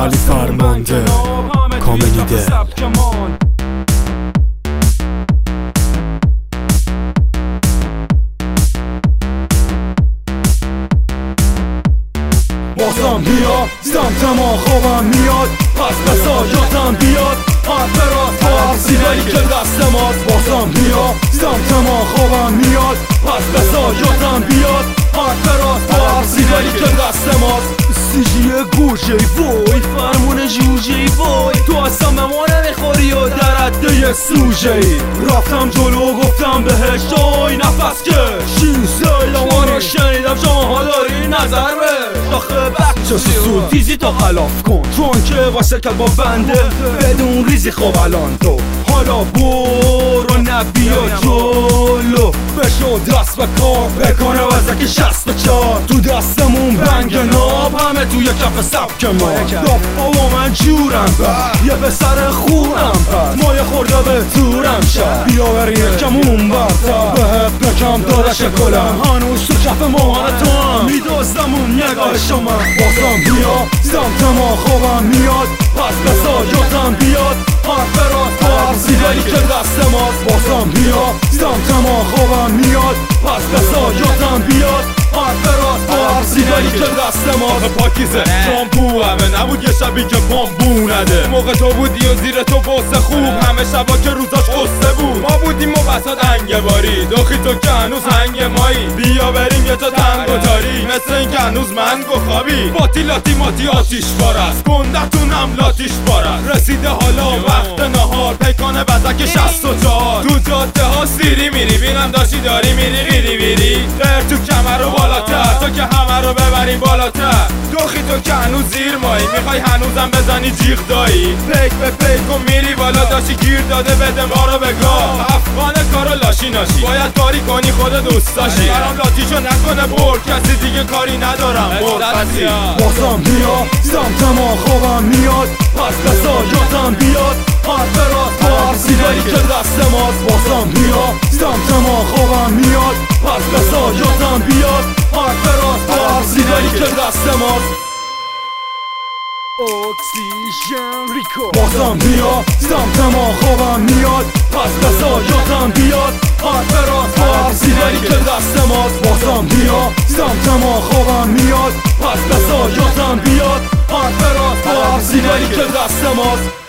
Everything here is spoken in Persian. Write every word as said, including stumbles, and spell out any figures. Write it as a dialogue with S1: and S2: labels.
S1: علی فرمانده کاملیده.
S2: بازم بیا سمت ما خوابم میاد، پس بسا یادم بیاد حرف راست با هر سیدایی که دست ماست. بازم بیا سمت ما خوابم میاد، پس بسا یادم بیاد حرف راست با هر سیدایی که دست ماست. سیجی گوشه وای فرمون جوجه وای، تو اصلا به ما نمیخوری و در عده سوژه ای. رفتم جلو گفتم بهش جای نفس کش، شین سیلا رو شنیدم شماها داری نظر به آخه بچه سود تیزی تا خلاف کن، چون که واسه کل با بنده بدون ریزی. خوب الان تو حالا برو نبیا جلو، بشو دست به کار بکنه وزک شست به چار. تو دستمون بنگ ناب همه توی کف سبک ما، دفعه من جورم بر یه پسر خونم پس مایه خورده به تورم شد. بیا بریم یکمون برتر بهت بکم دادش کلم، هنوز تو کف ماهان تو هم میدازدمون نگاه شما. بازم بیا سمت ما خوابم میاد، پس بسا یادم بیاد حرف راست با هر سیدایی که دست ماست. بازم بیا سمت ما خوابم میاد، پس بسا یادم بیاد حرف راست با هر سیدایی که دست ماست.
S3: پاکیزه شامپو همه نبود یه شبی که پام بو نده، موقع تو بودی و زیر تو بسه خوب همه شبا که روزاش قصه بود. ما بودیم و بسات هنگ باری داخی تو که هنوز هنگ مایی، بیا بریم یه جا تنگ و تاری مثل این که هنوز منگ و خوابی. باتی لاتی ماتی آتیش بارست گندتون هم لاتیش بارست، رسیده حالا وقت نهار پیکان بزک شست و چهار. تو جاده ها سیری میری بینم داشتی داری میری غیری بیری غیر تو کمر رو بالاتر، تو که همه رو ببری بالاتر. دوخی تو که هنوز زیر مایی میخوای هنوزم بزنی جیغ دایی، پیک به پیک و میری بالا داشتی گیر داده بده ما رو بگاه. افغان کارو لاشی ناشی باید کاری کنی خود دوست داشتی، برام لاتیشو نکنه بر کسی دیگه کاری ندارم مرخصی.
S2: بازم بیا سمت ما خوابم میاد، پس بسا یادم بیاد حرف راست با هر سیدایی که دست ماست. بازم بیا سمت ما خوابم میاد، پس بسا یادم بیاد حرف راست با هر سیدایی که دست ماست. اکسیژن ریکو. بازم بیا سمت ما خوابم میاد، پس بسا یادم بیاد حرف راست با هر سیدایی که دست ماست. بازم بیا سمت ما خوابم میاد، پس بسا یادم بیاد حرف راست با هر سیدایی که دست ماست.